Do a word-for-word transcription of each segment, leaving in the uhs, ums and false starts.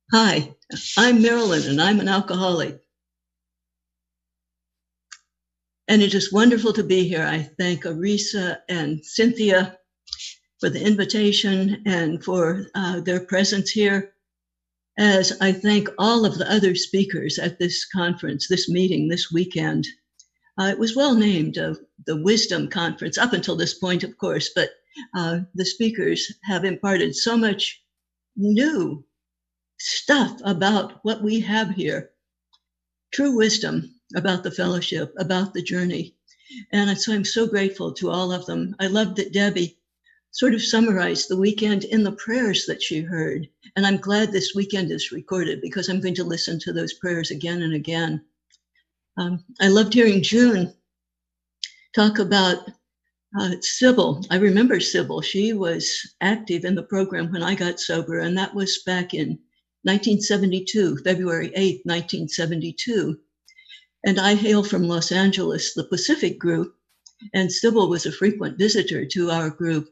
Hi, I'm Marilyn, and I'm an alcoholic. And it is wonderful to be here. I thank Arisa and Cynthia for the invitation and for uh, their presence here, as I thank all of the other speakers at this conference, this meeting, this weekend. Uh, it was well named uh, the Wisdom Conference, up until this point, of course, but uh, the speakers have imparted so much new stuff about what we have here. True wisdom about the fellowship, about the journey. And so I'm so grateful to all of them. I love that Debbie sort of summarized the weekend in the prayers that she heard. And I'm glad this weekend is recorded because I'm going to listen to those prayers again and again. Um, I loved hearing June talk about uh, Sybil. I remember Sybil. She was active in the program when I got sober, and that was back in nineteen seventy-two, February eighth, nineteen seventy-two. And I hail from Los Angeles, the Pacific group, and Sybil was a frequent visitor to our group.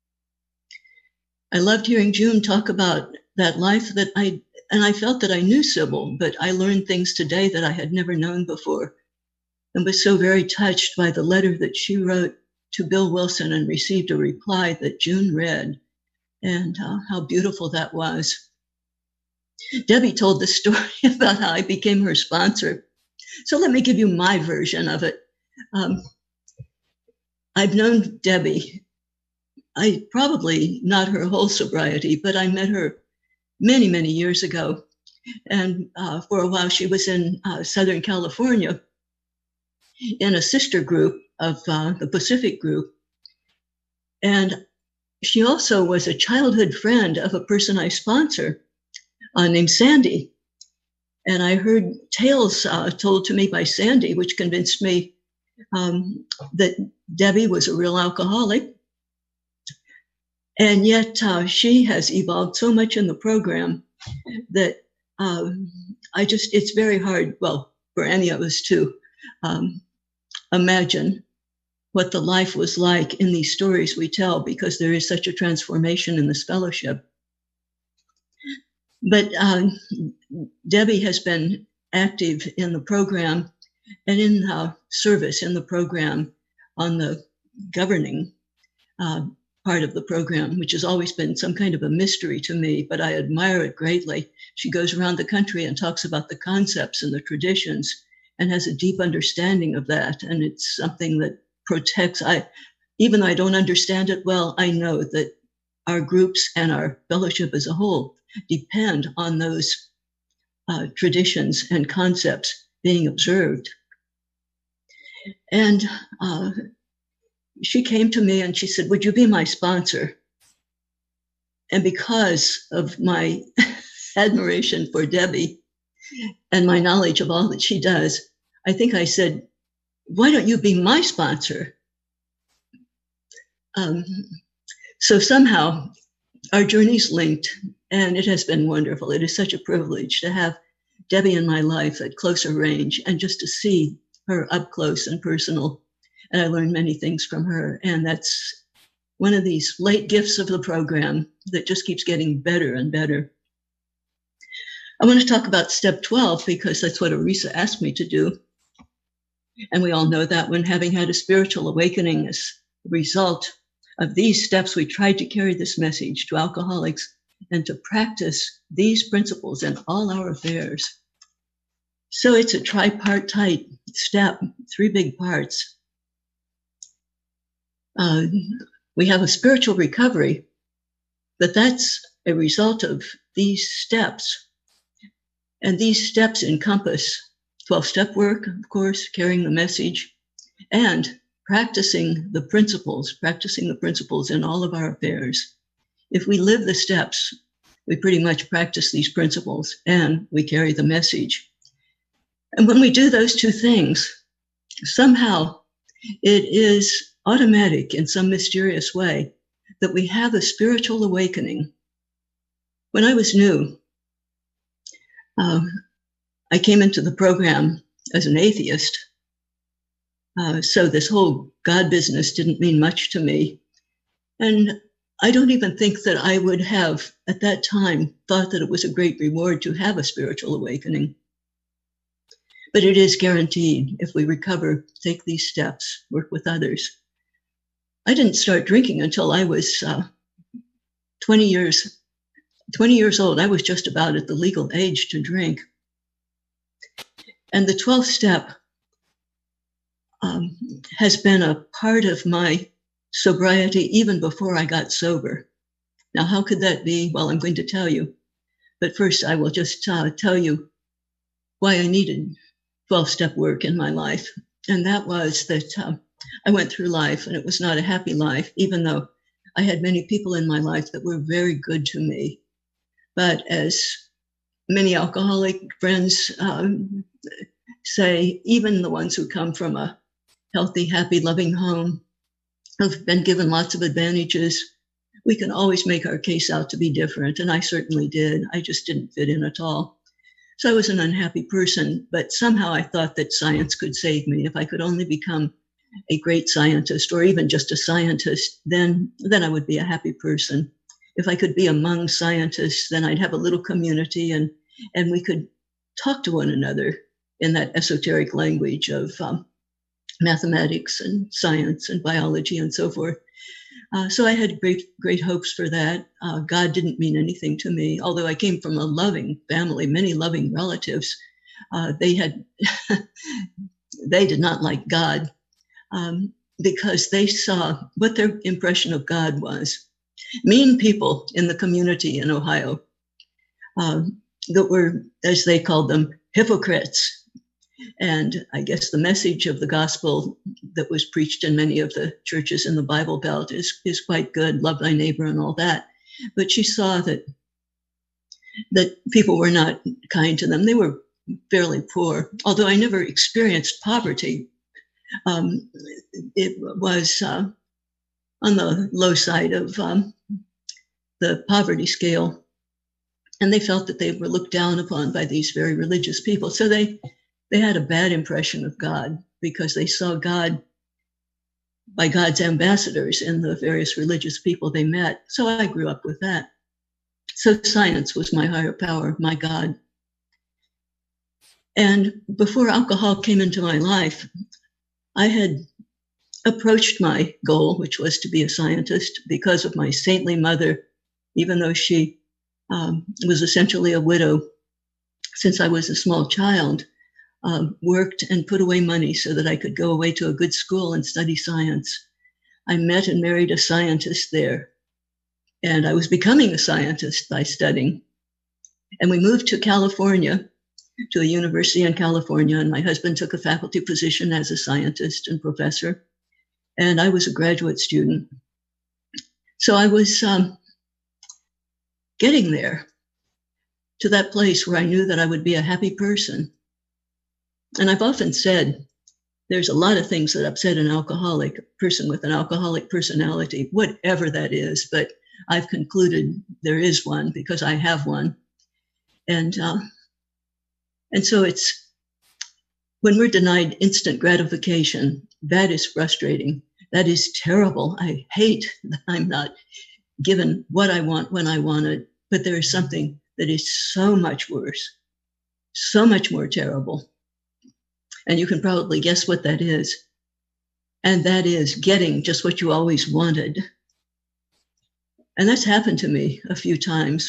I loved hearing June talk about that life that I, and I felt that I knew Sybil, but I learned things today that I had never known before, and was so very touched by the letter that she wrote to Bill Wilson and received a reply that June read, and uh, how beautiful that was. Debbie told the story about how I became her sponsor. So let me give you my version of it. Um, I've known Debbie, I probably not her whole sobriety, but I met her many, many years ago. And uh, for a while, she was in uh, Southern California in a sister group of uh, the Pacific group. And she also was a childhood friend of a person I sponsor uh, named Sandy. And I heard tales uh, told to me by Sandy, which convinced me um, that Debbie was a real alcoholic. And yet uh, she has evolved so much in the program that um, I just, it's very hard, well, for any of us to um, imagine what the life was like in these stories we tell, because there is such a transformation in this fellowship. But uh, Debbie has been active in the program and in uh, service in the program on the governing uh, part of the program, which has always been some kind of a mystery to me, but I admire it greatly. She goes around the country and talks about the concepts and the traditions and has a deep understanding of that. And it's something that protects, I, even though I don't understand it well, I know that our groups and our fellowship as a whole depend on those uh, traditions and concepts being observed. And uh, she came to me and she said, would you be my sponsor? And because of my admiration for Debbie and my knowledge of all that she does, I think I said, why don't you be my sponsor? Um, so somehow our journey's linked, and it has been wonderful. It is such a privilege to have Debbie in my life at closer range and just to see her up close and personal. And I learned many things from her. And that's one of these late gifts of the program that just keeps getting better and better. I want to talk about step twelve because that's what Arisa asked me to do. And we all know that when having had a spiritual awakening as a result of these steps, we tried to carry this message to alcoholics and to practice these principles in all our affairs. So it's a tripartite step, three big parts. Uh, we have a spiritual recovery, but that's a result of these steps. And these steps encompass twelve-step work, of course, carrying the message, and practicing the principles, practicing the principles in all of our affairs. If we live the steps, we pretty much practice these principles and we carry the message. And when we do those two things, somehow it is automatic in some mysterious way that we have a spiritual awakening. When I was new, um, I came into the program as an atheist. Uh, so this whole God business didn't mean much to me. And I don't even think that I would have, at that time, thought that it was a great reward to have a spiritual awakening. But it is guaranteed if we recover, take these steps, work with others. I didn't start drinking until I was uh, twenty years, twenty years old. I was just about at the legal age to drink. And the twelfth step um, has been a part of my sobriety even before I got sober. Now, how could that be? Well, I'm going to tell you. But first, I will just uh, tell you why I needed twelve-step work in my life. And that was that uh, I went through life, and it was not a happy life, even though I had many people in my life that were very good to me. But as many alcoholic friends um, say, even the ones who come from a healthy, happy, loving home, have been given lots of advantages, we can always make our case out to be different. And I certainly did. I just didn't fit in at all. So I was an unhappy person, but somehow I thought that science could save me. If I could only become a great scientist, or even just a scientist, then, then I would be a happy person. If I could be among scientists, then I'd have a little community, and, and we could talk to one another in that esoteric language of um, mathematics and science and biology and so forth. Uh, so I had great, great hopes for that. Uh, God didn't mean anything to me, although I came from a loving family, many loving relatives. Uh, they had, they did not like God um, because they saw what their impression of God was. Mean people in the community in Ohio um, that were, as they called them, hypocrites. And I guess the message of the gospel that was preached in many of the churches in the Bible Belt is, is quite good, love thy neighbor and all that. But she saw that, that people were not kind to them. They were fairly poor, although I never experienced poverty. Um, it was uh, on the low side of um, the poverty scale. And they felt that they were looked down upon by these very religious people. So they They had a bad impression of God because they saw God by God's ambassadors in the various religious people they met. So I grew up with that. So science was my higher power, my God. And before alcohol came into my life, I had approached my goal, which was to be a scientist, because of my saintly mother, even though she um, was essentially a widow since I was a small child. Uh, worked and put away money so that I could go away to a good school and study science. I met and married a scientist there, and I was becoming a scientist by studying. And we moved to California, to a university in California, and my husband took a faculty position as a scientist and professor, and I was a graduate student. So I was um, getting there to that place where I knew that I would be a happy person. And I've often said, there's a lot of things that upset an alcoholic, a person with an alcoholic personality, whatever that is, but I've concluded there is one because I have one. And, uh, and so it's, when we're denied instant gratification, that is frustrating. That is terrible. I hate that I'm not given what I want when I want it, but there is something that is so much worse, so much more terrible. And you can probably guess what that is. And that is getting just what you always wanted. And that's happened to me a few times.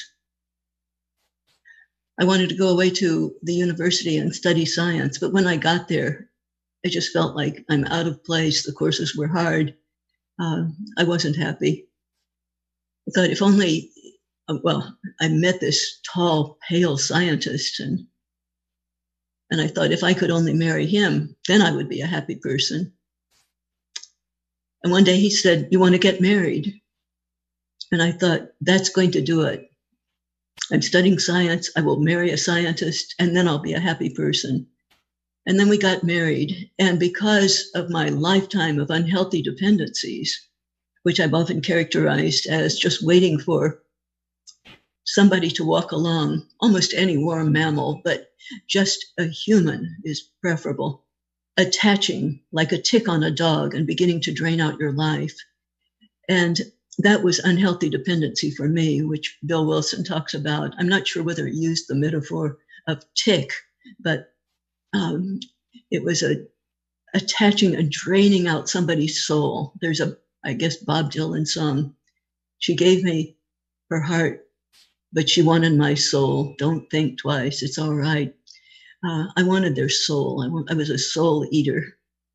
I wanted to go away to the university and study science, but when I got there, I just felt like I'm out of place. The courses were hard. Uh, I wasn't happy. I thought if only, uh, well, I met this tall, pale scientist, and And I thought if I could only marry him, then I would be a happy person. And one day he said, "You want to get married?" And I thought, that's going to do it. I'm studying science. I will marry a scientist, and then I'll be a happy person. And then we got married. And because of my lifetime of unhealthy dependencies, which I've often characterized as just waiting for somebody to walk along, almost any warm mammal, but just a human is preferable, attaching like a tick on a dog and beginning to drain out your life. And that was unhealthy dependency for me, which Bill Wilson talks about. I'm not sure whether he used the metaphor of tick, but um, it was a attaching and draining out somebody's soul. There's a, I guess, Bob Dylan song. She gave me her heart, but she wanted my soul. Don't think twice. It's all right. Uh, I wanted their soul. I, want, I was a soul eater.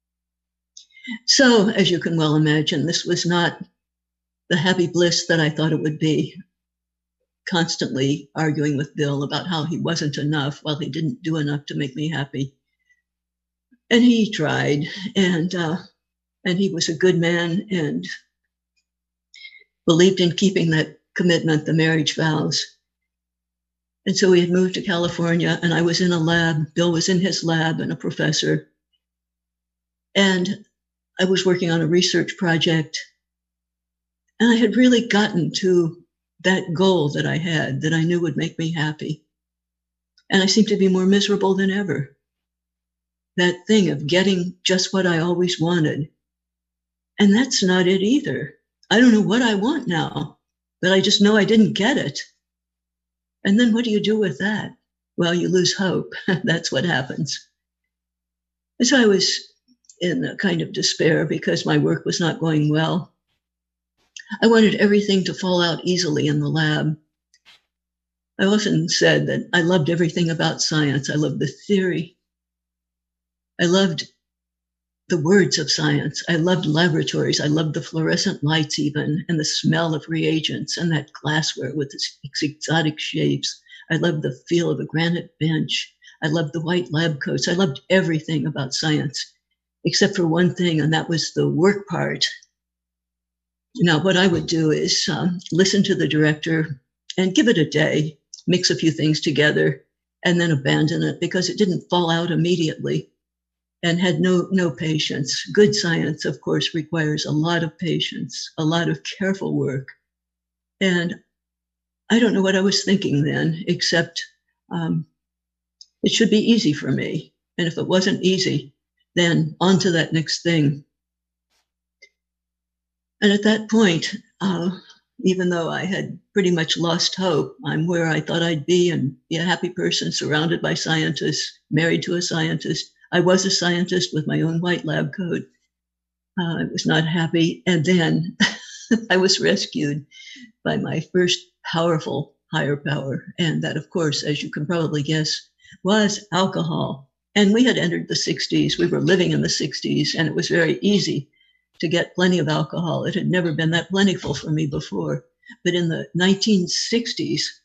So, as you can well imagine, this was not the happy bliss that I thought it would be. Constantly arguing with Bill about how he wasn't enough while he didn't do enough to make me happy. And he tried, and uh, and he was a good man and believed in keeping that commitment, the marriage vows. And so we had moved to California, and I was in a lab. Bill was in his lab and a professor. And I was working on a research project. And I had really gotten to that goal that I had, that I knew would make me happy. And I seemed to be more miserable than ever. That thing of getting just what I always wanted. And that's not it either. I don't know what I want now, but I just know I didn't get it. And then what do you do with that? Well, you lose hope. That's what happens. And so I was in a kind of despair because my work was not going well. I wanted everything to fall out easily in the lab. I often said that I loved everything about science. I loved the theory. I loved the words of science. I loved laboratories. I loved the fluorescent lights even, and the smell of reagents and that glassware with its exotic shapes. I loved the feel of a granite bench. I loved the white lab coats. I loved everything about science, except for one thing, and that was the work part. Now, what I would do is um, listen to the director and give it a day, mix a few things together, and then abandon it because it didn't fall out immediately, and had no, no patience. Good science, of course, requires a lot of patience, a lot of careful work. And I don't know what I was thinking then, except um, it should be easy for me. And if it wasn't easy, then on to that next thing. And at that point, uh, even though I had pretty much lost hope, I'm where I thought I'd be and be a happy person surrounded by scientists, married to a scientist. I was a scientist with my own white lab coat. Uh, I was not happy. And then I was rescued by my first powerful higher power. And that, of course, as you can probably guess, was alcohol. And we had entered the sixties. We were living in the sixties, and it was very easy to get plenty of alcohol. It had never been that plentiful for me before. But in the nineteen sixties,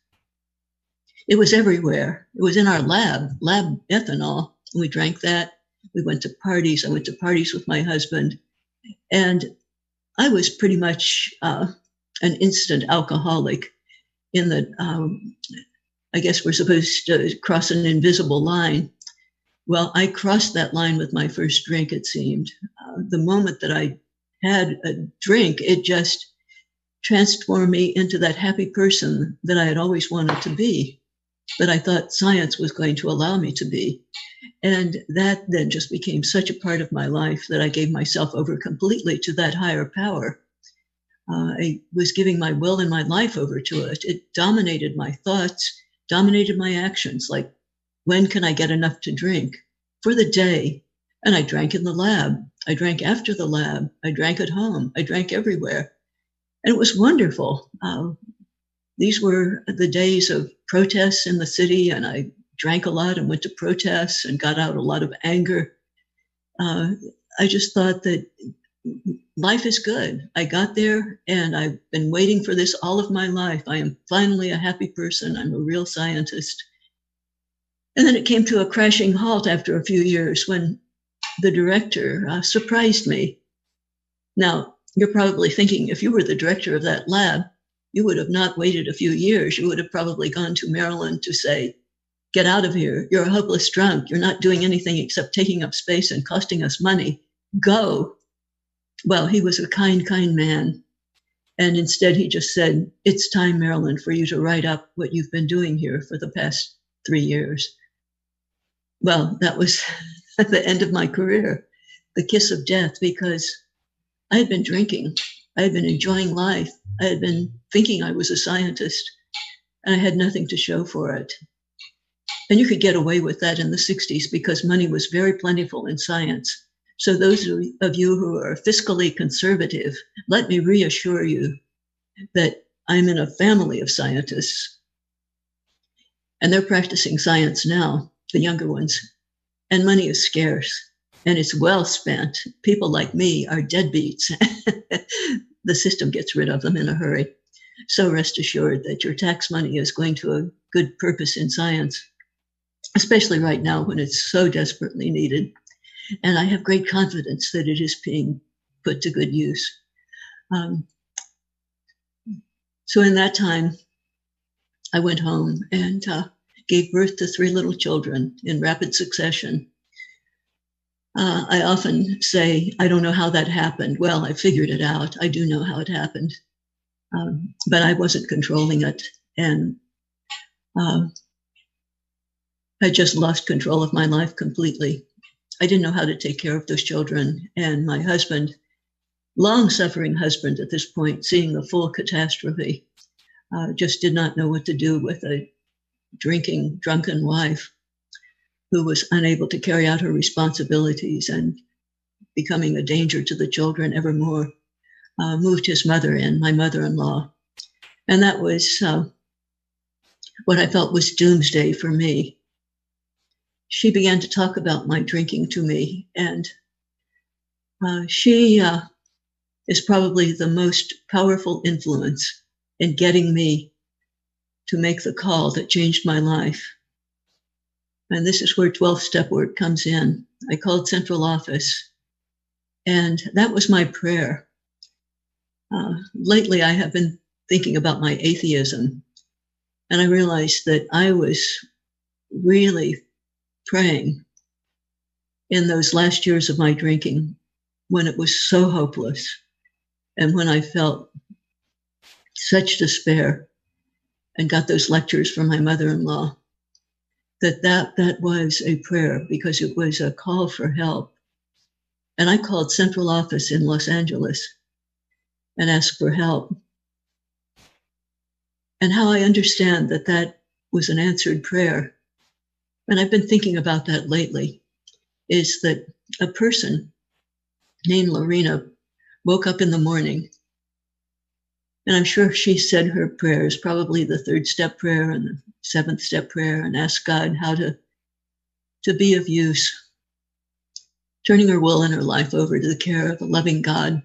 it was everywhere. It was in our lab, lab ethanol. We drank that. We went to parties. I went to parties with my husband. And I was pretty much uh, an instant alcoholic in that, um, I guess we're supposed to cross an invisible line. Well, I crossed that line with my first drink, it seemed. Uh, the moment that I had a drink, it just transformed me into that happy person that I had always wanted to be, that I thought science was going to allow me to be. And that then just became such a part of my life that I gave myself over completely to that higher power. Uh, I was giving my will and my life over to it. It dominated my thoughts, dominated my actions, like, when can I get enough to drink for the day? And I drank in the lab. I drank after the lab. I drank at home. I drank everywhere. And it was wonderful. Uh, these were the days of protests in the city, and I drank a lot and went to protests and got out a lot of anger. Uh, I just thought that life is good. I got there, and I've been waiting for this all of my life. I am finally a happy person. I'm a real scientist. And then it came to a crashing halt after a few years when the director uh, surprised me. Now, you're probably thinking, if you were the director of that lab, you would have not waited a few years. You would have probably gone to Maryland to say, get out of here. You're a hopeless drunk. You're not doing anything except taking up space and costing us money. Go. Well, he was a kind, kind man. And instead, he just said, it's time, Marilyn, for you to write up what you've been doing here for the past three years. Well, that was at the end of my career, the kiss of death, because I had been drinking. I had been enjoying life. I had been thinking I was a scientist, and I had nothing to show for it. And you could get away with that in the sixties because money was very plentiful in science. So those of you who are fiscally conservative, let me reassure you that I'm in a family of scientists, and they're practicing science now, the younger ones, and money is scarce, and it's well spent. People like me are deadbeats. The system gets rid of them in a hurry. So rest assured that your tax money is going to a good purpose in science, especially right now when it's so desperately needed. And I have great confidence that it is being put to good use. Um, so in that time, I went home and uh, gave birth to three little children in rapid succession. Uh, I often say, I don't know how that happened. Well, I figured it out. I do know how it happened. Um, but I wasn't controlling it. And uh, I just lost control of my life completely. I didn't know how to take care of those children. And my husband, long-suffering husband at this point, seeing the full catastrophe, uh, just did not know what to do with a drinking, drunken wife who was unable to carry out her responsibilities and becoming a danger to the children ever more. Uh, moved his mother in, my mother-in-law. And that was uh, what I felt was doomsday for me. She began to talk about my drinking to me, and uh, she uh, is probably the most powerful influence in getting me to make the call that changed my life. And this is where twelve-step work comes in. I called central office, and that was my prayer. Uh, lately, I have been thinking about my atheism, and I realized that I was really praying in those last years of my drinking when it was so hopeless and when I felt such despair and got those lectures from my mother-in-law, that that, that was a prayer because it was a call for help. And I called central office in Los Angeles and asked for help. And how I understand that that was an answered prayer, and I've been thinking about that lately, is that a person named Lorena woke up in the morning, and I'm sure she said her prayers, probably the third step prayer and the seventh step prayer, and asked God how to, to be of use, turning her will and her life over to the care of a loving God.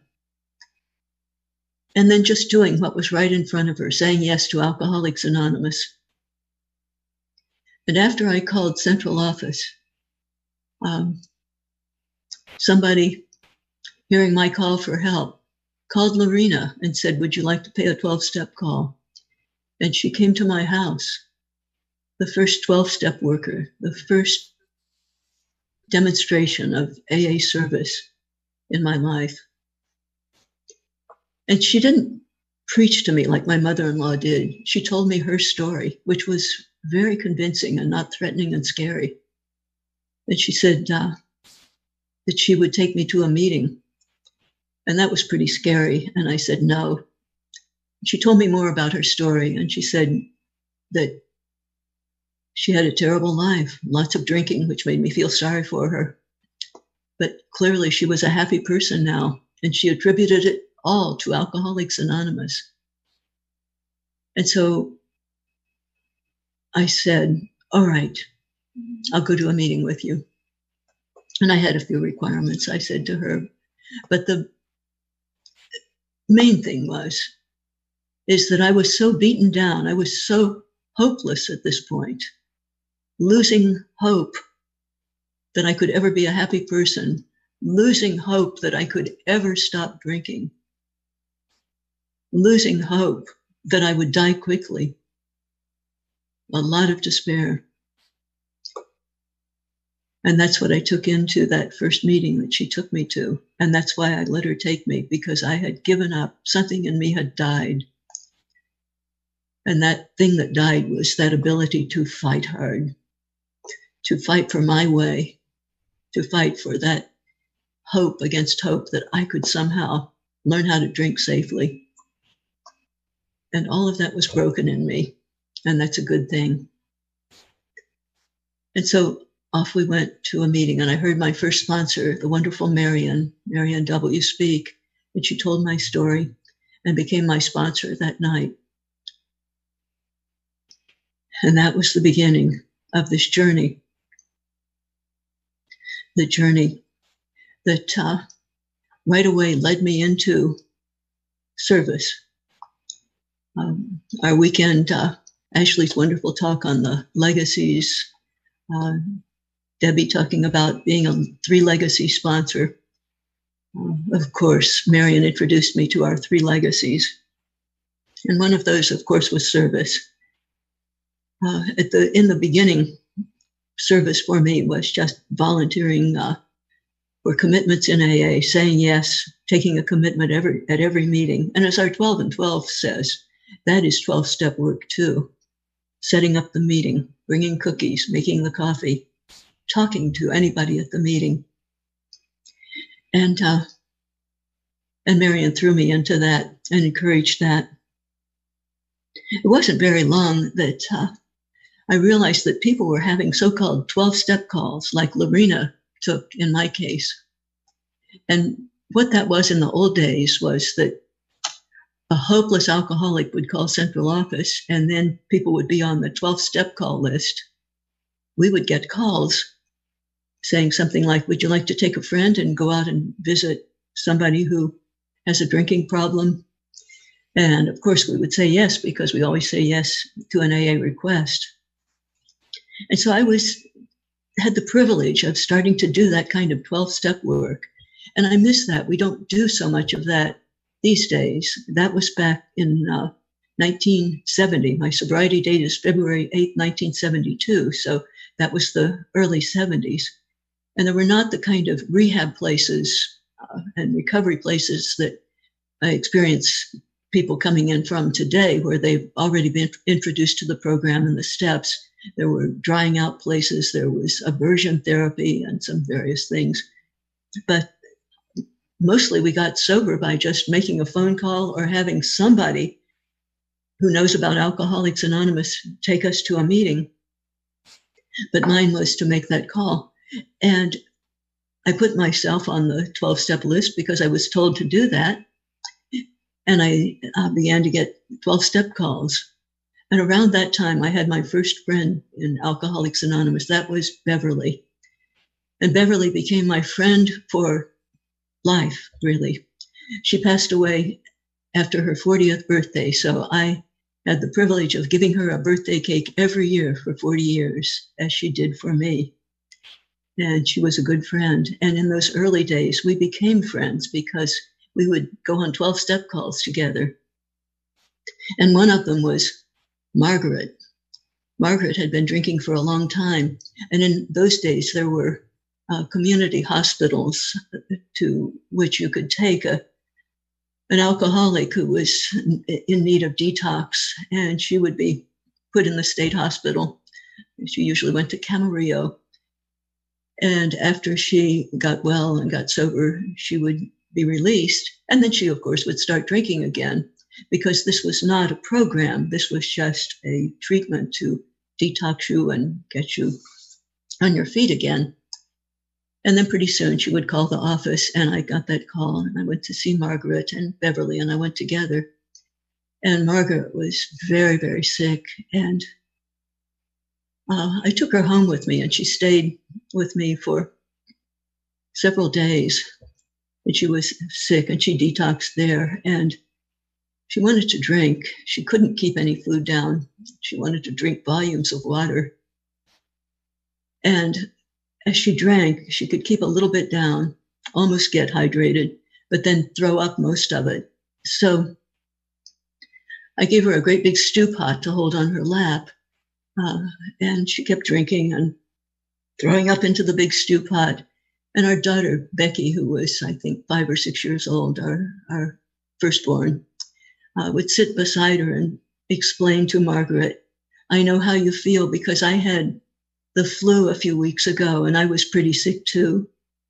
And then just doing what was right in front of her, saying yes to Alcoholics Anonymous. And after I called central office, um, somebody, hearing my call for help, called Lorena and said, would you like to pay a twelve-step call? And she came to my house, the first twelve-step worker, the first demonstration of A A service in my life. And she didn't preach to me like my mother-in-law did. She told me her story, which was very convincing and not threatening and scary. And she said uh, that she would take me to a meeting. And that was pretty scary. And I said, no. She told me more about her story. And she said that she had a terrible life, lots of drinking, which made me feel sorry for her. But clearly she was a happy person now. And she attributed it all to Alcoholics Anonymous. And so I said, all right, I'll go to a meeting with you. And I had a few requirements, I said to her. But the main thing was, is that I was so beaten down. I was so hopeless at this point, losing hope that I could ever be a happy person, losing hope that I could ever stop drinking, losing hope that I would die quickly. A lot of despair. And that's what I took into that first meeting that she took me to. And that's why I let her take me, because I had given up. Something in me had died. And that thing that died was that ability to fight hard, to fight for my way, to fight for that hope against hope that I could somehow learn how to drink safely. And all of that was broken in me. And that's a good thing. And so off we went to a meeting, and I heard my first sponsor, the wonderful Marian, Marian W. speak, and she told my story and became my sponsor that night. And that was the beginning of this journey. The journey that uh, right away led me into service. Um, our weekend, uh, Ashley's wonderful talk on the legacies, uh, Debbie talking about being a three legacy sponsor. Uh, of course, Marian introduced me to our three legacies. And one of those, of course, was service. Uh, at the in the beginning, service for me was just volunteering uh, for commitments in A A, saying yes, taking a commitment every at every meeting. And as our twelve and twelve says, that is twelve-step work too. Setting up the meeting, bringing cookies, making the coffee, talking to anybody at the meeting. And uh, and Marian threw me into that and encouraged that. It wasn't very long that uh, I realized that people were having so-called twelve-step calls, like Lorena took in my case. And what that was in the old days was that a hopeless alcoholic would call central office, and then people would be on the twelve-step call list. We would get calls saying something like, would you like to take a friend and go out and visit somebody who has a drinking problem? And of course, we would say yes, because we always say yes to an A A request. And so I was had the privilege of starting to do that kind of twelve-step work. And I miss that. We don't do so much of that these days. That was back in uh, nineteen seventy. My sobriety date is February eighth, nineteen seventy-two. So that was the early seventies. And there were not the kind of rehab places uh, and recovery places that I experience people coming in from today, where they've already been introduced to the program and the steps. There were drying out places, there was aversion therapy and some various things. But mostly we got sober by just making a phone call or having somebody who knows about Alcoholics Anonymous take us to a meeting. But mine was to make that call. And I put myself on the twelve-step list because I was told to do that. And I uh, began to get twelve-step calls. And around that time, I had my first friend in Alcoholics Anonymous. That was Beverly. And Beverly became my friend for life, really. She passed away after her fortieth birthday. So I had the privilege of giving her a birthday cake every year for forty years, as she did for me. And she was a good friend. And in those early days, we became friends because we would go on twelve-step calls together. And one of them was Margaret. Margaret had been drinking for a long time. And in those days, there were uh, community hospitals to which you could take a, an alcoholic who was in need of detox, and she would be put in the state hospital. She usually went to Camarillo. And after she got well and got sober, she would be released. And then she, of course, would start drinking again, because this was not a program. This was just a treatment to detox you and get you on your feet again. And then pretty soon she would call the office, and I got that call, and I went to see Margaret and Beverly, and I went together. And Margaret was very, very sick. And uh, I took her home with me, and she stayed with me for several days. And she was sick, and she detoxed there. And she wanted to drink. She couldn't keep any food down. She wanted to drink volumes of water. And as she drank, she could keep a little bit down, almost get hydrated, but then throw up most of it. So I gave her a great big stew pot to hold on her lap. Uh, and she kept drinking and throwing up into the big stew pot. And our daughter, Becky, who was, I think, five or six years old, our, our firstborn, uh, would sit beside her and explain to Margaret, I know how you feel, because I had the flu a few weeks ago and I was pretty sick too.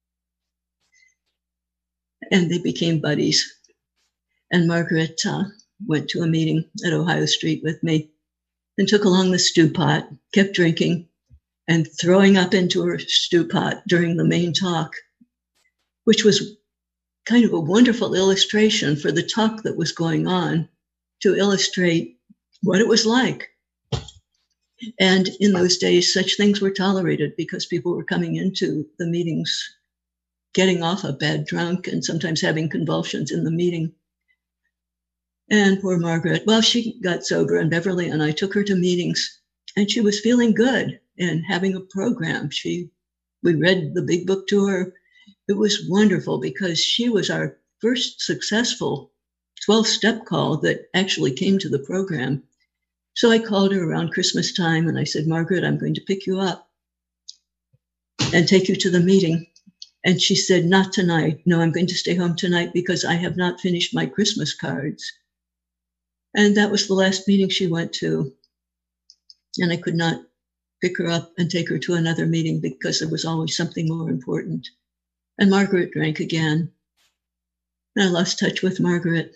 And they became buddies. And Margaret uh, went to a meeting at Ohio Street with me and took along the stew pot, kept drinking and throwing up into her stew pot during the main talk, which was kind of a wonderful illustration for the talk that was going on, to illustrate what it was like. And in those days, such things were tolerated because people were coming into the meetings, getting off a bad drunk and sometimes having convulsions in the meeting. And poor Margaret, well, she got sober, and Beverly and I took her to meetings, and she was feeling good and having a program. She, we read the big book to her. It was wonderful because she was our first successful twelve-step call that actually came to the program. So I called her around Christmas time and I said, Margaret, I'm going to pick you up and take you to the meeting. And she said, not tonight. No, I'm going to stay home tonight because I have not finished my Christmas cards. And that was the last meeting she went to. And I could not pick her up and take her to another meeting because there was always something more important. And Margaret drank again. And I lost touch with Margaret.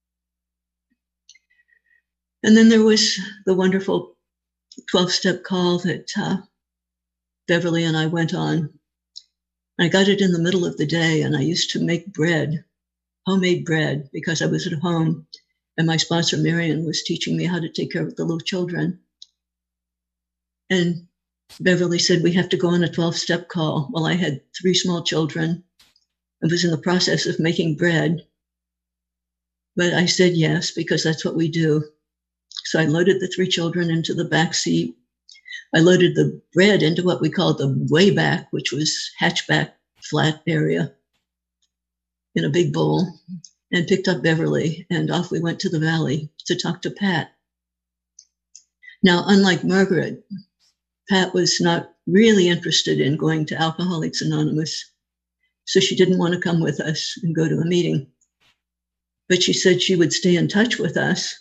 And then there was the wonderful twelve-step call that uh, Beverly and I went on. I got it in the middle of the day, and I used to make bread, homemade bread, because I was at home, and my sponsor, Marion, was teaching me how to take care of the little children. And Beverly said, we have to go on a twelve-step call. Well, I had three small children. I was in the process of making bread. But I said yes, because that's what we do. So I loaded the three children into the back seat. I loaded the bread into what we called the way back, which was hatchback flat area, in a big bowl, and picked up Beverly, and off we went to the valley to talk to Pat. Now, unlike Margaret, Pat was not really interested in going to Alcoholics Anonymous, so she didn't want to come with us and go to a meeting. But she said she would stay in touch with us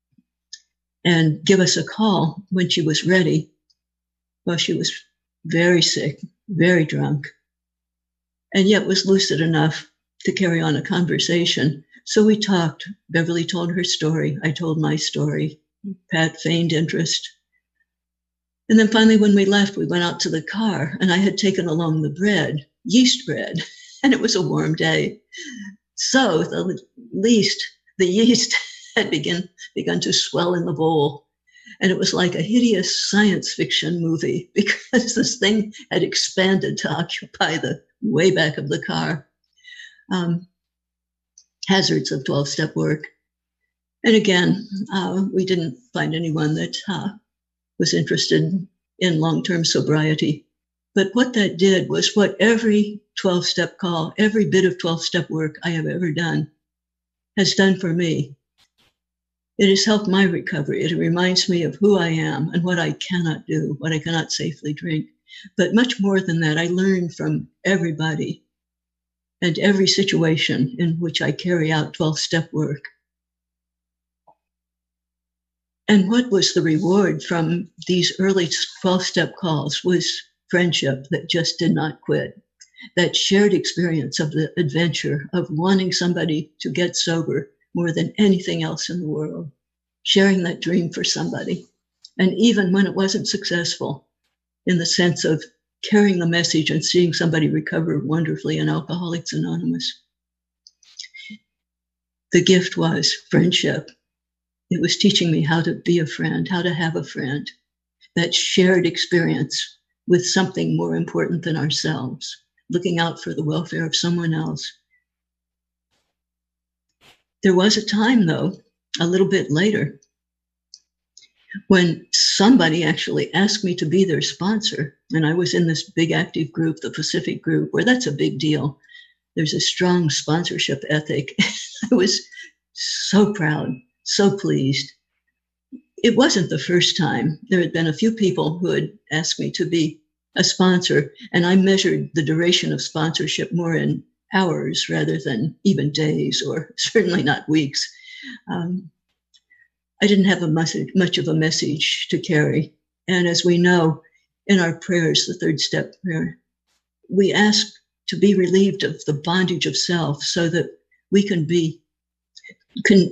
and give us a call when she was ready. Well, she was very sick, very drunk, and yet was lucid enough to carry on a conversation. So we talked. Beverly told her story. I told my story. Pat feigned interest. And then finally, when we left, we went out to the car, and I had taken along the bread, yeast bread, and it was a warm day. So the least, the yeast had begun, begun to swell in the bowl. And it was like a hideous science fiction movie because this thing had expanded to occupy the way back of the car. Um, hazards of twelve-step work. And again, uh, we didn't find anyone that uh, was interested in long-term sobriety. But what that did was what every twelve-step call, every bit of twelve-step work I have ever done has done for me. It has helped my recovery. It reminds me of who I am and what I cannot do, what I cannot safely drink. But much more than that, I learn from everybody and every situation in which I carry out twelve-step work. And what was the reward from these early twelve-step calls was friendship that just did not quit. That shared experience of the adventure of wanting somebody to get sober more than anything else in the world, sharing that dream for somebody. And even when it wasn't successful, in the sense of carrying the message and seeing somebody recover wonderfully in Alcoholics Anonymous. The gift was friendship. It was teaching me how to be a friend, how to have a friend, that shared experience with something more important than ourselves, looking out for the welfare of someone else. There was a time, though, a little bit later, when somebody actually asked me to be their sponsor. And I was in this big active group, the Pacific group, where that's a big deal. There's a strong sponsorship ethic. I was so proud, so pleased. It wasn't the first time. There had been a few people who had asked me to be a sponsor, and I measured the duration of sponsorship more in hours rather than even days, or certainly not weeks. Um, I didn't have a message, much of a message to carry. And as we know in our prayers, the third step prayer, we ask to be relieved of the bondage of self so that we can be, can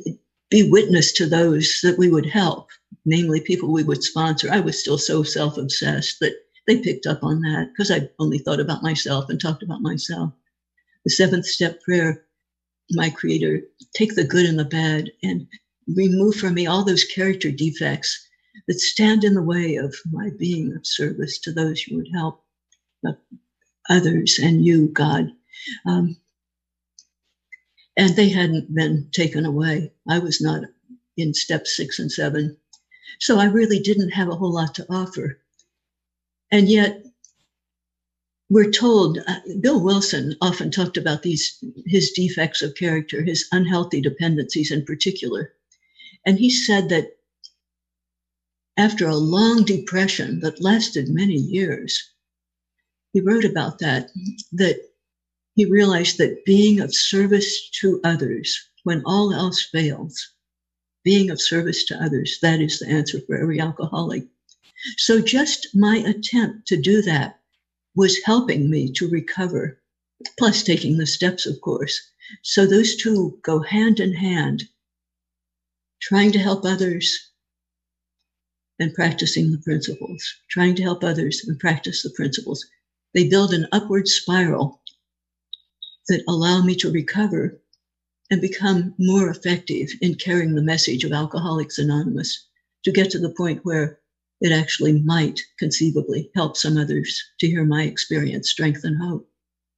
be witness to those that we would help, namely people we would sponsor. I was still so self-obsessed that they picked up on that because I only thought about myself and talked about myself. The seventh step prayer, my Creator, take the good and the bad and remove from me all those character defects that stand in the way of my being of service to those who would help others and you, God. Um, and they hadn't been taken away. I was not in step six and seven. So I really didn't have a whole lot to offer. And yet, we're told, uh, Bill Wilson often talked about these, his defects of character, his unhealthy dependencies in particular. And he said that after a long depression that lasted many years, he wrote about that, that he realized that being of service to others when all else fails, being of service to others, that is the answer for every alcoholic. So just my attempt to do that was helping me to recover, plus taking the steps, of course. So those two go hand in hand, trying to help others and practicing the principles, trying to help others and practice the principles. They build an upward spiral that allow me to recover and become more effective in carrying the message of Alcoholics Anonymous to get to the point where it actually might conceivably help some others to hear my experience, strength, and hope.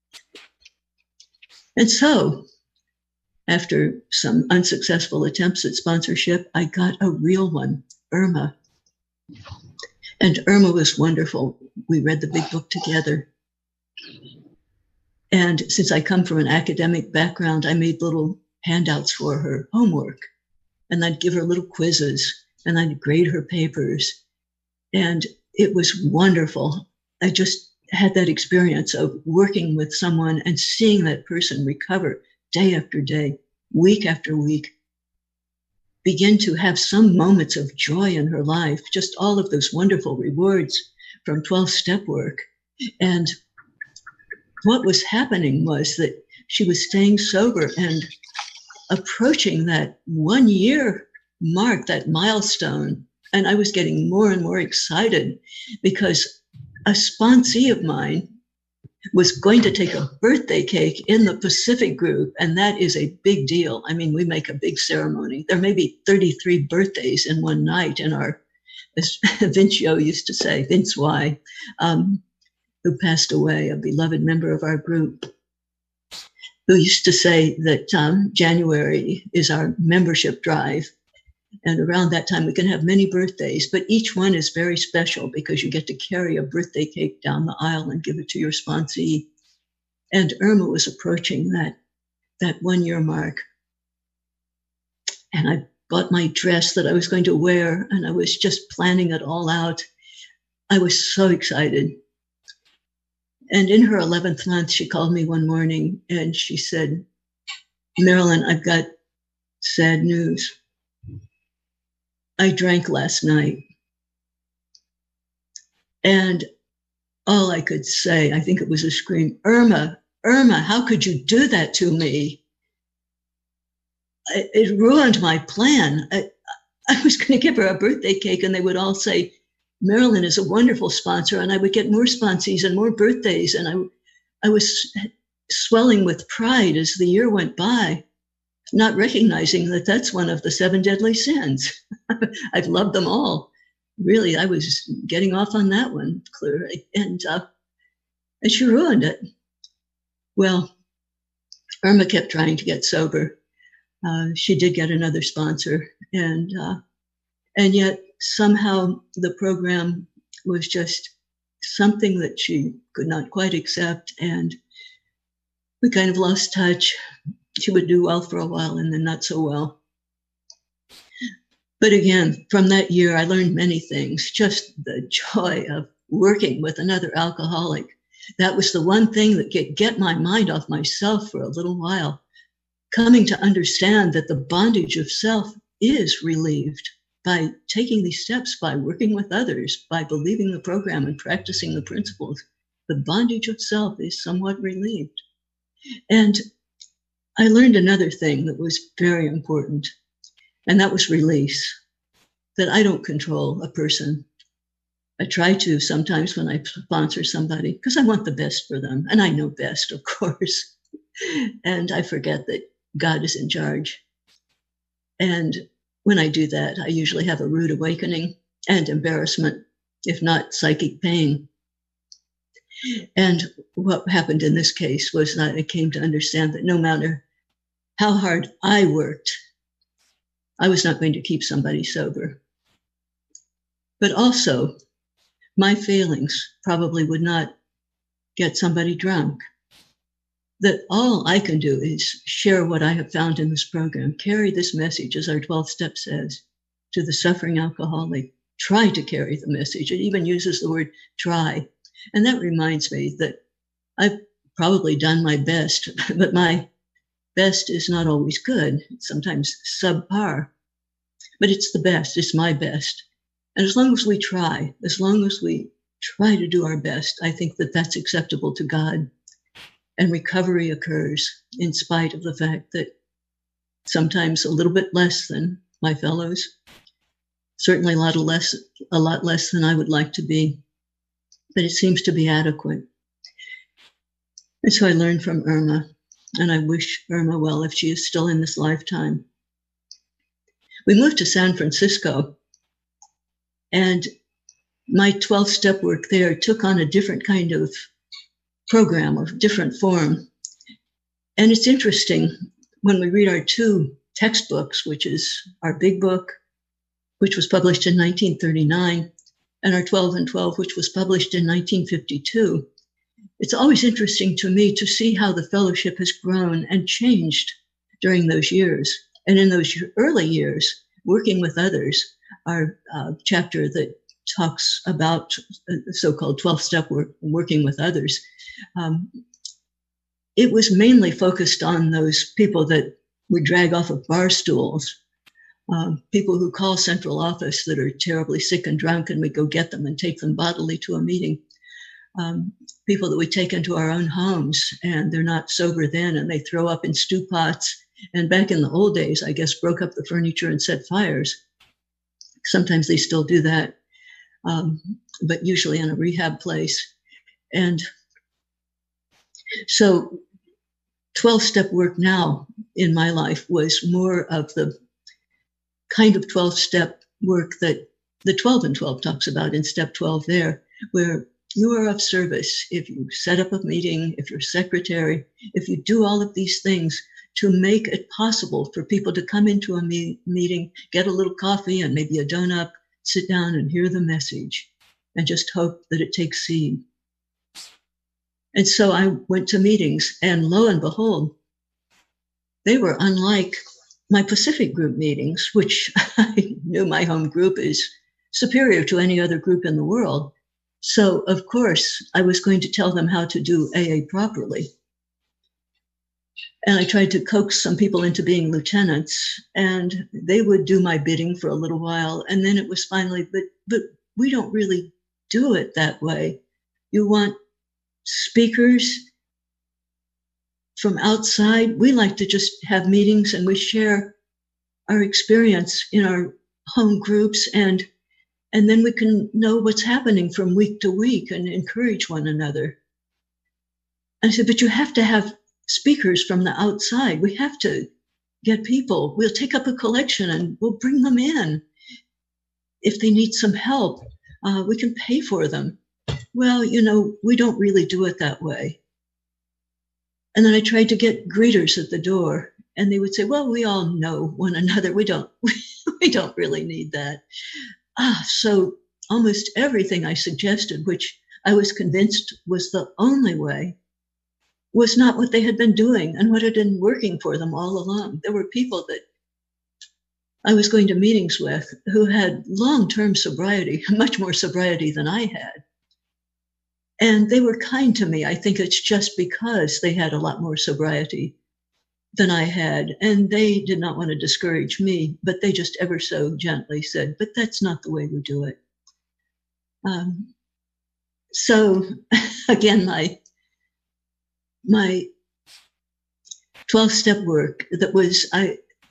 And so, after some unsuccessful attempts at sponsorship, I got a real one, Irma. And Irma was wonderful. We read the big book together. And since I come from an academic background, I made little handouts for her homework. And I'd give her little quizzes, and I'd grade her papers. And it was wonderful. I just had that experience of working with someone and seeing that person recover day after day, week after week, begin to have some moments of joy in her life, just all of those wonderful rewards from twelve-step work. And what was happening was that she was staying sober and approaching that one year mark, that milestone. And I was getting more and more excited because a sponsee of mine was going to take a birthday cake in the Pacific group. And that is a big deal. I mean, we make a big ceremony. There may be thirty-three birthdays in one night in our, as Vincio used to say, Vince Y, um, who passed away, a beloved member of our group, who used to say that um, January is our membership drive. And around that time, we can have many birthdays, but each one is very special because you get to carry a birthday cake down the aisle and give it to your sponsee. And Irma was approaching that, that one-year mark. And I bought my dress that I was going to wear, and I was just planning it all out. I was so excited. And in her eleventh month, she called me one morning, and she said, Marilyn, I've got sad news. I drank last night. And all I could say, I think it was a scream, Irma, Irma, how could you do that to me? It, it ruined my plan. I, I was going to give her a birthday cake and they would all say, Marilyn is a wonderful sponsor, and I would get more sponsees and more birthdays. And I, I was swelling with pride as the year went by, not recognizing that that's one of the seven deadly sins. I've loved them all. Really, I was getting off on that one, clearly. And, uh, and she ruined it. Well, Irma kept trying to get sober. Uh, she did get another sponsor. And, uh, and yet somehow the program was just something that she could not quite accept. And we kind of lost touch. She would do well for a while and then not so well. But again, from that year, I learned many things, just the joy of working with another alcoholic. That was the one thing that could get my mind off myself for a little while, coming to understand that the bondage of self is relieved by taking these steps, by working with others, by believing the program and practicing the principles. The bondage of self is somewhat relieved. And I learned another thing that was very important, And that was release, that I don't control a person. I try to sometimes when I sponsor somebody because I want the best for them. And I know best, of course. And I forget that God is in charge. And when I do that, I usually have a rude awakening and embarrassment, if not psychic pain. And what happened in this case was that I came to understand that no matter how hard I worked, I was not going to keep somebody sober. But also, my failings probably would not get somebody drunk. That all I can do is share what I have found in this program, carry this message, as our twelfth step says, to the suffering alcoholic. Try to carry the message. It even uses the word try. And that reminds me that I've probably done my best, but my best is not always good. It's sometimes subpar, but it's the best. It's my best. And as long as we try, as long as we try to do our best, I think that that's acceptable to God. And recovery occurs in spite of the fact that sometimes a little bit less than my fellows, certainly a lot of less, a lot less than I would like to be, but it seems to be adequate. And so I learned from Irma, and I wish Irma well if she is still in this lifetime. We moved to San Francisco, and my twelve-step work there took on a different kind of program, of different form. And it's interesting when we read our two textbooks, which is our big book, which was published in nineteen thirty-nine, and our twelve and twelve, which was published in nineteen fifty-two. It's always interesting to me to see how the fellowship has grown and changed during those years. And in those early years, working with others, our uh, chapter that talks about the so-called twelve-step work, working with others, um, it was mainly focused on those people that we drag off of bar stools, uh, people who call central office that are terribly sick and drunk, and we go get them and take them bodily to a meeting. Um, people that we take into our own homes, and they're not sober then, and they throw up in stew pots. And back in the old days, I guess, broke up the furniture and set fires. Sometimes they still do that, um, but usually in a rehab place. And so twelve-step work now in my life was more of the kind of twelve-step work that the twelve and twelve talks about in step twelve there, where you are of service. If you set up a meeting, if you're secretary, if you do all of these things to make it possible for people to come into a me- meeting, get a little coffee and maybe a donut, sit down and hear the message, and just hope that it takes seed. And so I went to meetings, and lo and behold, they were unlike my Pacific group meetings, which I knew my home group is superior to any other group in the world. So, of course, I was going to tell them how to do A A properly. And I tried to coax some people into being lieutenants, and they would do my bidding for a little while. And then it was finally, but, but we don't really do it that way. You want speakers from outside. We like to just have meetings, and we share our experience in our home groups, and and then we can know what's happening from week to week and encourage one another. I said, but you have to have speakers from the outside. We have to get people. We'll take up a collection and we'll bring them in. If they need some help, uh, we can pay for them. Well, you know, we don't really do it that way. And then I tried to get greeters at the door, and they would say, well, we all know one another. We don't, we don't really need that. Ah, so almost everything I suggested, which I was convinced was the only way, was not what they had been doing and what had been working for them all along. There were people that I was going to meetings with who had long-term sobriety, much more sobriety than I had. And they were kind to me. I think it's just because they had a lot more sobriety than I had. And they did not want to discourage me, but they just ever so gently said, but that's not the way we do it. Um, so again, my, my twelve-step work that was, I,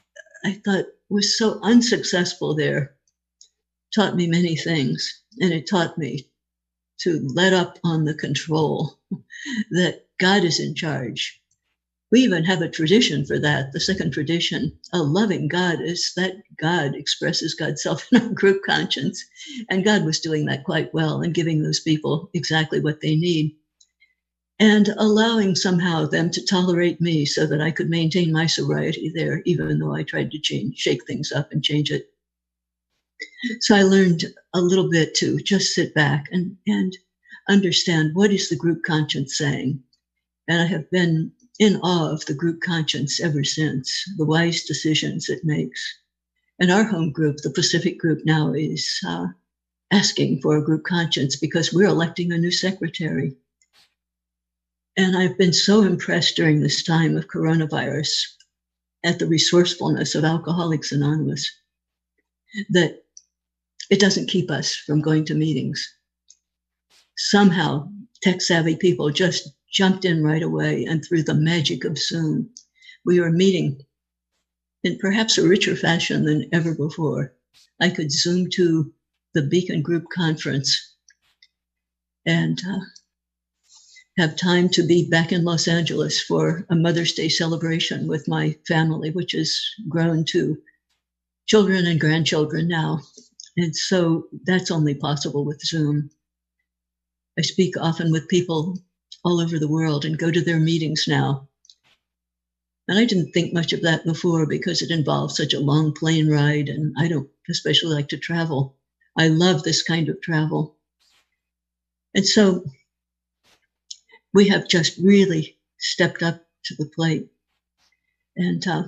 I thought was so unsuccessful there taught me many things. And it taught me to let up on the control, that God is in charge. We even have a tradition for that. The second tradition, a loving God, is that God expresses God's self in our group conscience. And God was doing that quite well and giving those people exactly what they need. And allowing somehow them to tolerate me so that I could maintain my sobriety there, even though I tried to change, shake things up and change it. So I learned a little bit to just sit back and, and understand, what is the group conscience saying? And I have been in awe of the group conscience ever since, the wise decisions it makes. And our home group, the Pacific group now, is uh, asking for a group conscience because we're electing a new secretary. And I've been so impressed during this time of coronavirus at the resourcefulness of Alcoholics Anonymous that it doesn't keep us from going to meetings. Somehow, tech-savvy people just jumped in right away, and through the magic of Zoom, we were meeting in perhaps a richer fashion than ever before. I could Zoom to the Beacon Group Conference and uh, have time to be back in Los Angeles for a Mother's Day celebration with my family, which has grown to children and grandchildren now. And so that's only possible with Zoom. I speak often with people all over the world and go to their meetings now. And I didn't think much of that before because it involved such a long plane ride, and I don't especially like to travel. I love this kind of travel. And so we have just really stepped up to the plate. And uh,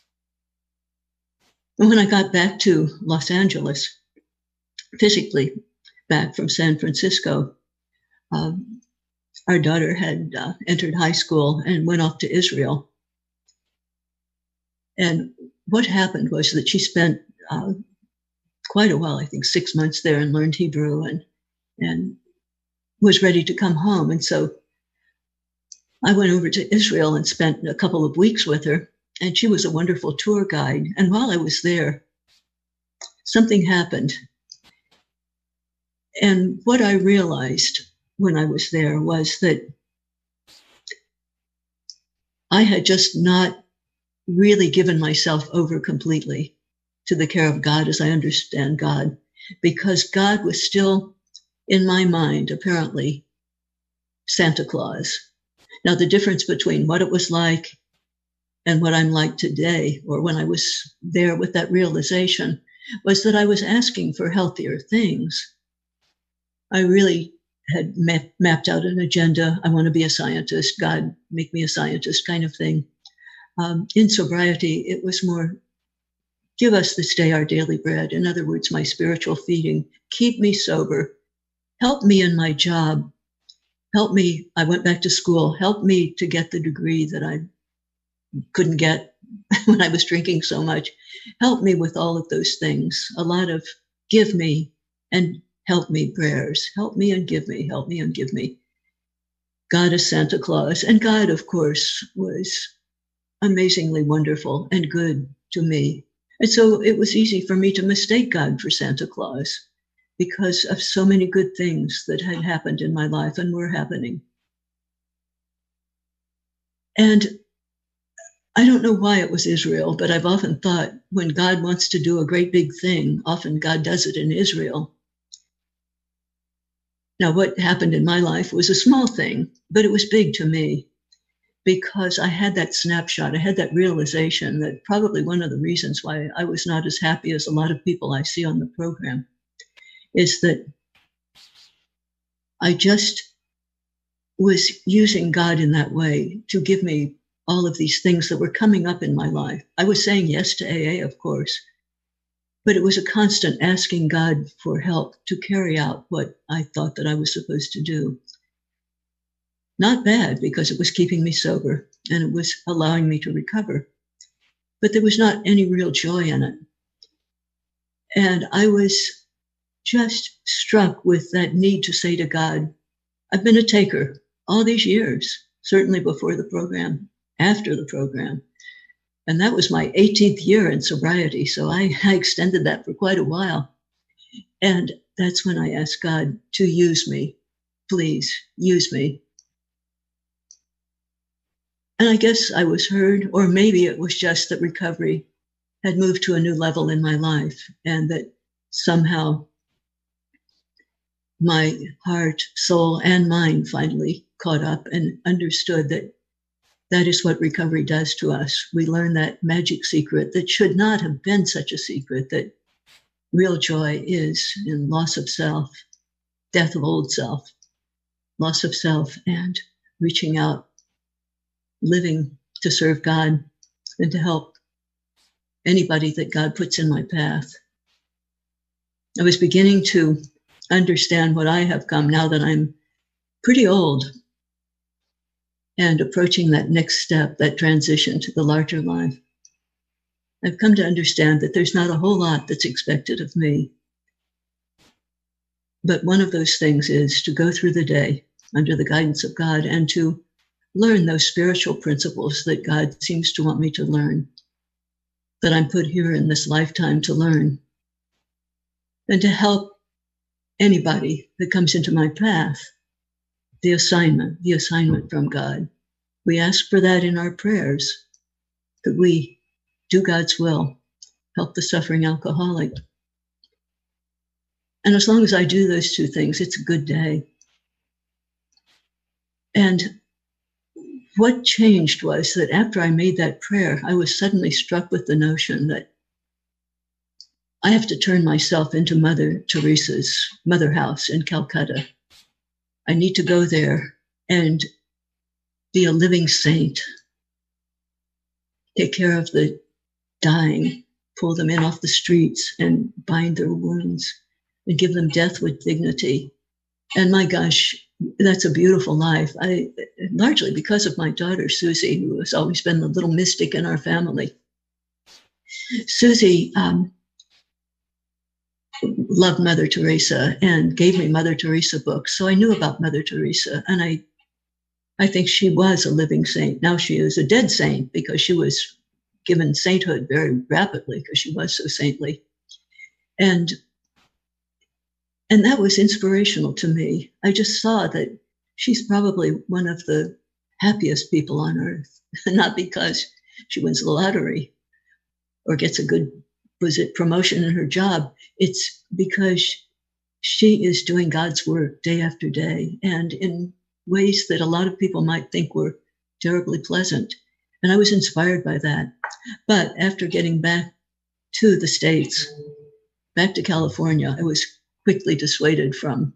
when I got back to Los Angeles, physically back from San Francisco, um, our daughter had uh, entered high school and went off to Israel. And what happened was that she spent uh, quite a while, I think six months there, and learned Hebrew and, and was ready to come home. And so I went over to Israel and spent a couple of weeks with her, and she was a wonderful tour guide. And while I was there, something happened. And what I realized when I was there was that I had just not really given myself over completely to the care of God as I understand God, because God was still in my mind, apparently, Santa Claus. Now, the difference between what it was like and what I'm like today, or when I was there with that realization, was that I was asking for healthier things. I really had map- mapped out an agenda. I want to be a scientist. God, make me a scientist kind of thing. Um, in sobriety, it was more, give us this day our daily bread. In other words, my spiritual feeding. Keep me sober. Help me in my job. Help me. I went back to school. Help me to get the degree that I couldn't get when I was drinking so much. Help me with all of those things. A lot of give me and help me prayers. Help me and give me. Help me and give me. God is Santa Claus. And God, of course, was amazingly wonderful and good to me. And so it was easy for me to mistake God for Santa Claus because of so many good things that had happened in my life and were happening. And I don't know why it was Israel, but I've often thought when God wants to do a great big thing, often God does it in Israel. Now, what happened in my life was a small thing, but it was big to me because I had that snapshot. I had that realization that probably one of the reasons why I was not as happy as a lot of people I see on the program is that I just was using God in that way to give me all of these things that were coming up in my life. I was saying yes to A A, of course, but it was a constant asking God for help to carry out what I thought that I was supposed to do. Not bad, because it was keeping me sober and it was allowing me to recover, but there was not any real joy in it. And I was just struck with that need to say to God, I've been a taker all these years, certainly before the program, after the program. And that was my eighteenth year in sobriety. So I, I extended that for quite a while. And that's when I asked God to use me. Please use me. And I guess I was heard, or maybe it was just that recovery had moved to a new level in my life, and that somehow my heart, soul, and mind finally caught up and understood that that is what recovery does to us. We learn that magic secret that should not have been such a secret, that real joy is in loss of self, death of old self, loss of self, and reaching out, living to serve God and to help anybody that God puts in my path. I was beginning to understand what I have come now that I'm pretty old and approaching that next step, that transition to the larger life. I've come to understand that there's not a whole lot that's expected of me. But one of those things is to go through the day under the guidance of God and to learn those spiritual principles that God seems to want me to learn, that I'm put here in this lifetime to learn, and to help anybody that comes into my path. The assignment, the assignment from God. We ask for that in our prayers, that we do God's will, help the suffering alcoholic. And as long as I do those two things, it's a good day. And what changed was that after I made that prayer, I was suddenly struck with the notion that I have to turn myself into Mother Teresa's mother house in Calcutta. I need to go there and be a living saint, take care of the dying, pull them in off the streets and bind their wounds and give them death with dignity. And my gosh, that's a beautiful life. I, largely because of my daughter, Susie, who has always been the little mystic in our family. Susie um, loved Mother Teresa and gave me Mother Teresa books. So I knew about Mother Teresa, and I, I think she was a living saint. Now she is a dead saint because she was given sainthood very rapidly because she was so saintly. And And that was inspirational to me. I just saw that she's probably one of the happiest people on earth, not because she wins the lottery or gets a good was it promotion in her job. It's because she is doing God's work day after day and in ways that a lot of people might think were terribly pleasant. And I was inspired by that. But after getting back to the States, back to California, I was quickly dissuaded from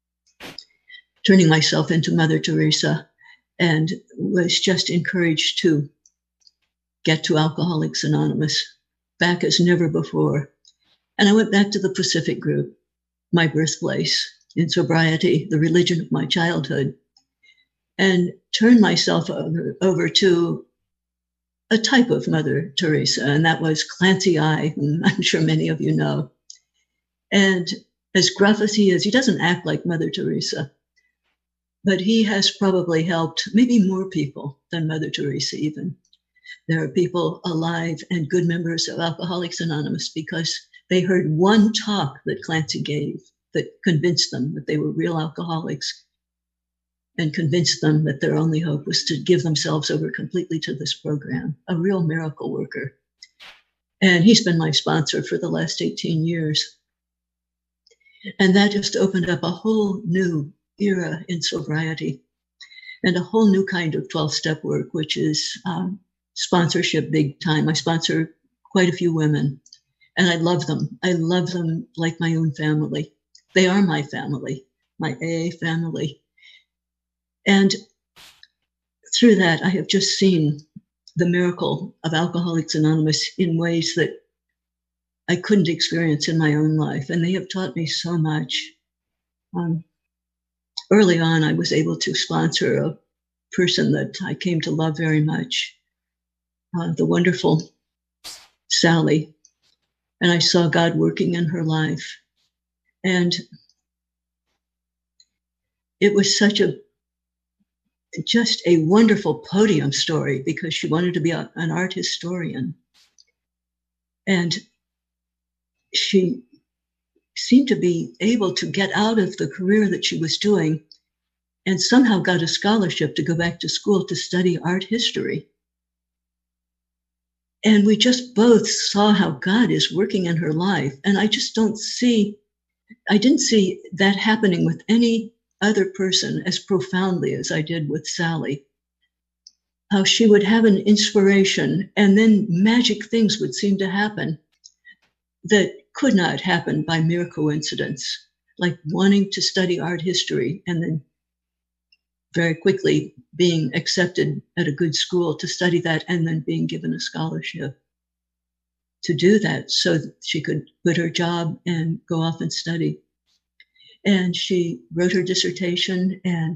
turning myself into Mother Teresa and was just encouraged to get to Alcoholics Anonymous back as never before. And I went back to the Pacific Group, my birthplace in sobriety, the religion of my childhood, and turned myself over, over to a type of Mother Teresa, and that was Clancy I, whom I'm sure many of you know. And as gruff as he is, he doesn't act like Mother Teresa, but he has probably helped maybe more people than Mother Teresa even. There are people alive and good members of Alcoholics Anonymous because they heard one talk that Clancy gave that convinced them that they were real alcoholics and convinced them that their only hope was to give themselves over completely to this program, a real miracle worker. And he's been my sponsor for the last eighteen years. And that just opened up a whole new era in sobriety and a whole new kind of twelve-step work, which is um, sponsorship big time. I sponsor quite a few women, and I love them. I love them like my own family. They are my family, my A A family. And through that, I have just seen the miracle of Alcoholics Anonymous in ways that I couldn't experience in my own life. And they have taught me so much. Um, early on, I was able to sponsor a person that I came to love very much, uh, the wonderful Sally. And I saw God working in her life. And it was such a just a wonderful podium story because she wanted to be a, an art historian. And she seemed to be able to get out of the career that she was doing and somehow got a scholarship to go back to school to study art history. And we just both saw how God is working in her life. And I just don't see, I didn't see that happening with any other person as profoundly as I did with Sally. How she would have an inspiration and then magic things would seem to happen that could not happen by mere coincidence, like wanting to study art history and then very quickly being accepted at a good school to study that and then being given a scholarship to do that so that she could quit her job and go off and study. And she wrote her dissertation and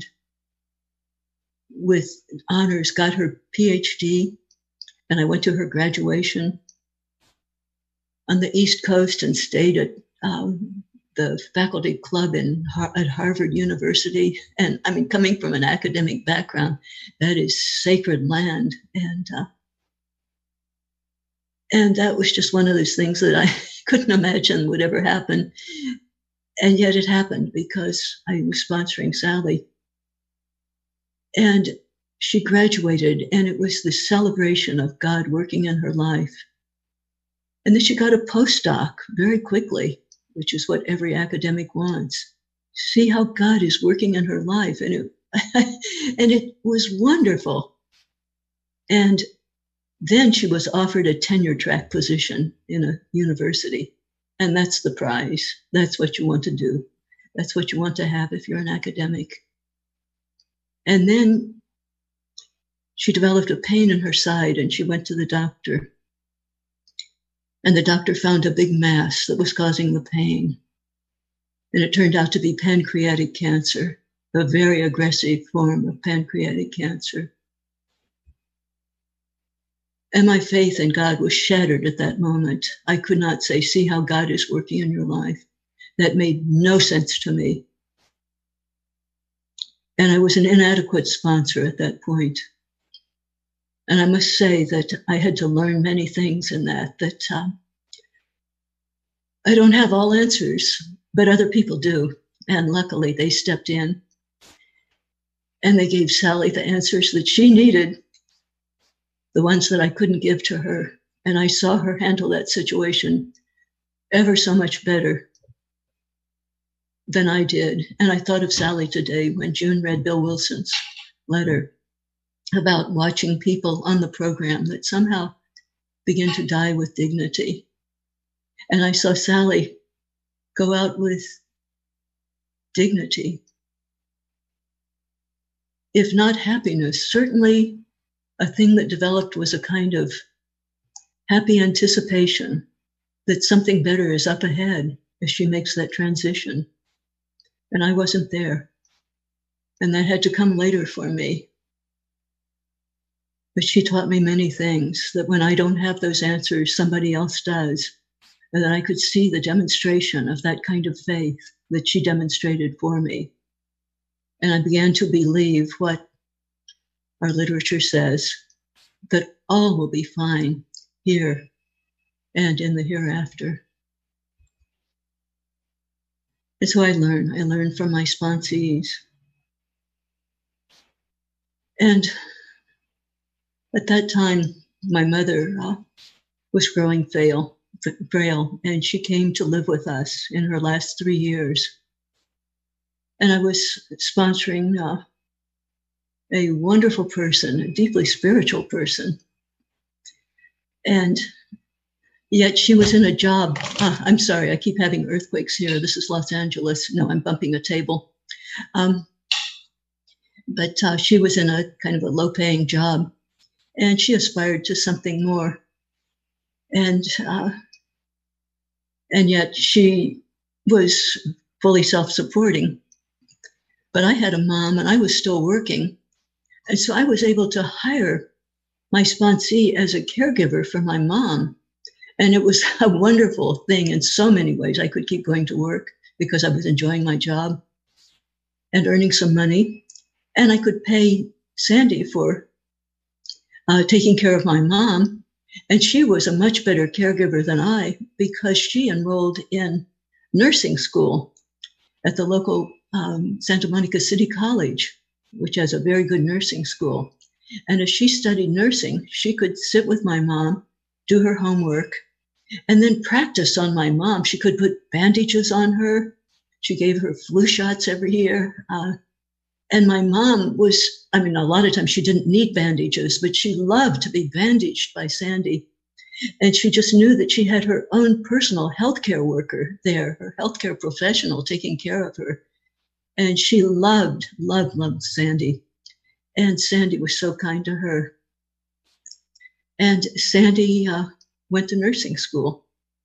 with honors got her P H D. And I went to her graduation on the East Coast and stayed at um, the faculty club in at Harvard University. And I mean, coming from an academic background, that is sacred land. And uh, and that was just one of those things that I couldn't imagine would ever happen. And yet it happened because I was sponsoring Sally. And she graduated, and it was the celebration of God working in her life. And then she got a postdoc very quickly, which is what every academic wants. See how God is working in her life. And it, and it was wonderful. And then she was offered a tenure track position in a university. And that's the prize. That's what you want to do. That's what you want to have if you're an academic. And then she developed a pain in her side and she went to the doctor. And the doctor found a big mass that was causing the pain. And it turned out to be pancreatic cancer, a very aggressive form of pancreatic cancer. And my faith in God was shattered at that moment. I could not say, see how God is working in your life. That made no sense to me. And I was an inadequate sponsor at that point. And I must say that I had to learn many things in that, that um, I don't have all answers, but other people do. And luckily they stepped in and they gave Sally the answers that she needed, the ones that I couldn't give to her. And I saw her handle that situation ever so much better than I did. And I thought of Sally today when June read Bill Wilson's letter about watching people on the program that somehow begin to die with dignity. And I saw Sally go out with dignity. If not happiness, certainly a thing that developed was a kind of happy anticipation that something better is up ahead as she makes that transition. And I wasn't there. And that had to come later for me. But she taught me many things, that when I don't have those answers, somebody else does. And that I could see the demonstration of that kind of faith that she demonstrated for me. And I began to believe what our literature says, that all will be fine here and in the hereafter. And so I learned. I learned from my sponsees. And at that time, my mother uh, was growing frail, frail, and she came to live with us in her last three years. And I was sponsoring uh, a wonderful person, a deeply spiritual person. And yet she was in a job. Uh, I'm sorry, I keep having earthquakes here. This is Los Angeles. No, I'm bumping a table. Um, but uh, she was in a kind of a low-paying job. And she aspired to something more. And uh, and yet she was fully self-supporting. But I had a mom and I was still working. And so I was able to hire my sponsee as a caregiver for my mom. And it was a wonderful thing in so many ways. I could keep going to work because I was enjoying my job and earning some money. And I could pay Sandy for uh, taking care of my mom. And she was a much better caregiver than I because she enrolled in nursing school at the local um, Santa Monica City College, which has a very good nursing school. And as she studied nursing, she could sit with my mom, do her homework, and then practice on my mom. She could put bandages on her. She gave her flu shots every year. Uh, and my mom was, I mean, a lot of times she didn't need bandages, but she loved to be bandaged by Sandy. And she just knew that she had her own personal healthcare worker there, her healthcare professional taking care of her. And she loved, loved, loved Sandy. And Sandy was so kind to her. And Sandy uh, went to nursing school.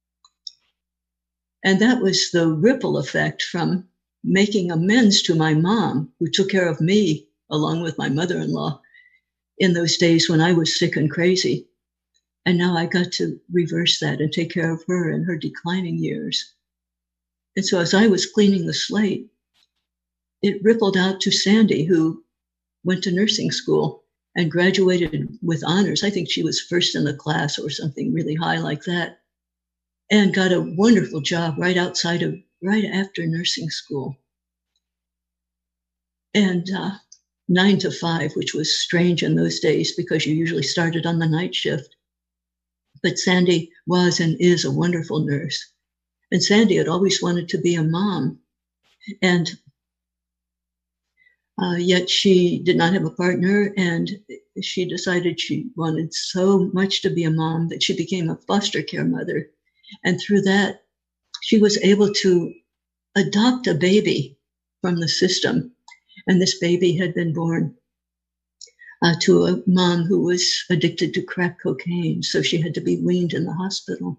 And that was the ripple effect from making amends to my mom, who took care of me along with my mother-in-law in those days when I was sick and crazy. And now I got to reverse that and take care of her in her declining years. And so as I was cleaning the slate, it rippled out to Sandy, who went to nursing school and graduated with honors. I think she was first in the class or something really high like that, and got a wonderful job right outside of, right after nursing school. And uh, nine to five, which was strange in those days because you usually started on the night shift. But Sandy was and is a wonderful nurse. And Sandy had always wanted to be a mom. And uh, yet she did not have a partner. And she decided she wanted so much to be a mom that she became a foster care mother. And through that, she was able to adopt a baby from the system. And this baby had been born Uh, to a mom who was addicted to crack cocaine, so she had to be weaned in the hospital,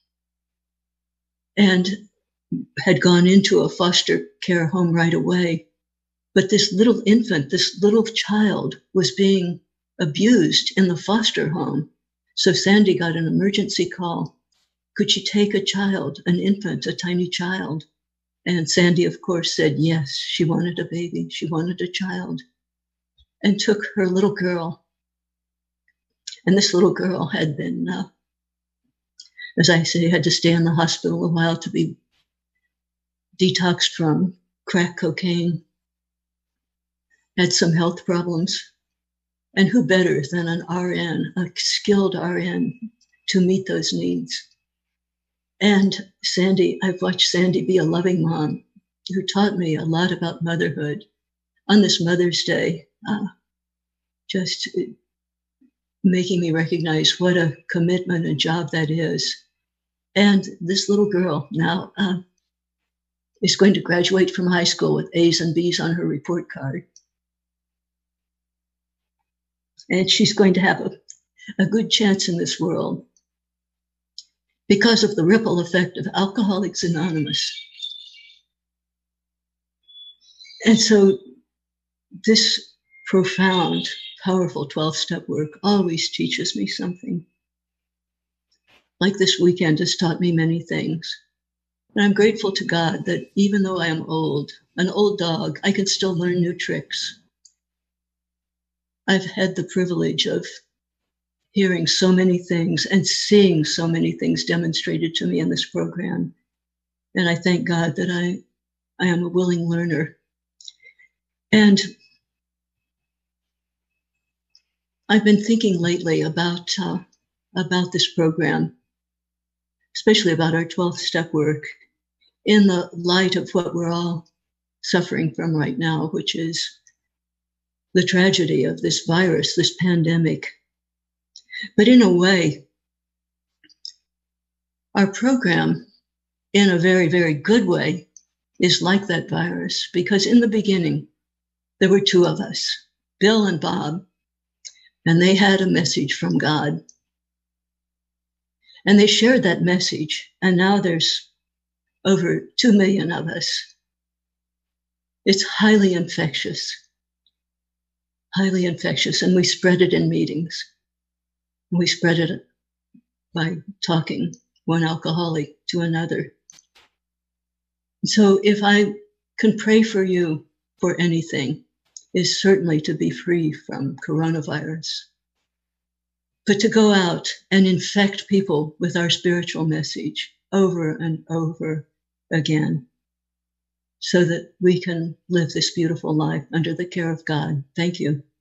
and had gone into a foster care home right away. But this little infant, this little child, was being abused in the foster home. So Sandy got an emergency call. Could she take a child, an infant, a tiny child? And Sandy, of course, said yes. She wanted a baby. She wanted a child. And took her little girl. And this little girl had been, uh, as I say, had to stay in the hospital a while to be detoxed from crack cocaine, had some health problems. And who better than an R N, a skilled R N, to meet those needs? And Sandy, I've watched Sandy be a loving mom who taught me a lot about motherhood. On this Mother's Day, Uh, just making me recognize what a commitment and job that is. And this little girl now uh, is going to graduate from high school with A's and B's on her report card. And she's going to have a, a good chance in this world because of the ripple effect of Alcoholics Anonymous. And so this profound, powerful twelve-step work always teaches me something. Like this weekend has taught me many things. And I'm grateful to God that even though I am old, an old dog, I can still learn new tricks. I've had the privilege of hearing so many things and seeing so many things demonstrated to me in this program. And I thank God that I, I am a willing learner. And I've been thinking lately about uh, about this program, especially about our twelve-step work, in the light of what we're all suffering from right now, which is the tragedy of this virus, this pandemic. But in a way, our program, in a very, very good way, is like that virus, because in the beginning, there were two of us, Bill and Bob, and they had a message from God. And they shared that message, and now there's over two million of us. It's highly infectious, highly infectious, and we spread it in meetings. We spread it by talking one alcoholic to another. So if I can pray for you for anything, is certainly to be free from coronavirus, but to go out and infect people with our spiritual message over and over again, so that we can live this beautiful life under the care of God. Thank you.